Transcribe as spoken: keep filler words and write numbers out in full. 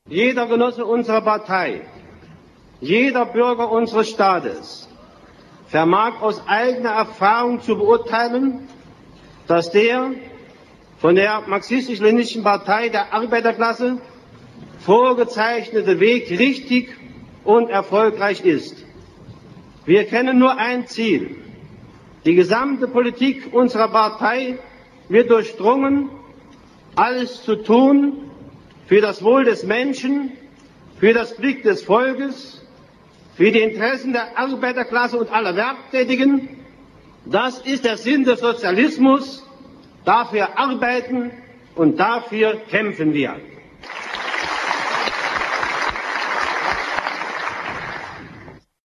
Jeder Genosse unserer Partei, jeder Bürger unseres Staates vermag aus eigener Erfahrung zu beurteilen, dass der von der marxistisch-leninischen Partei der Arbeiterklasse vorgezeichnete Weg richtig und erfolgreich ist. Wir kennen nur ein Ziel. Die gesamte Politik unserer Partei wird durchdrungen, alles zu tun für das Wohl des Menschen, für das Glück des Volkes, für die Interessen der Arbeiterklasse und aller Werktätigen. Das ist der Sinn des Sozialismus. Dafür arbeiten und dafür kämpfen wir.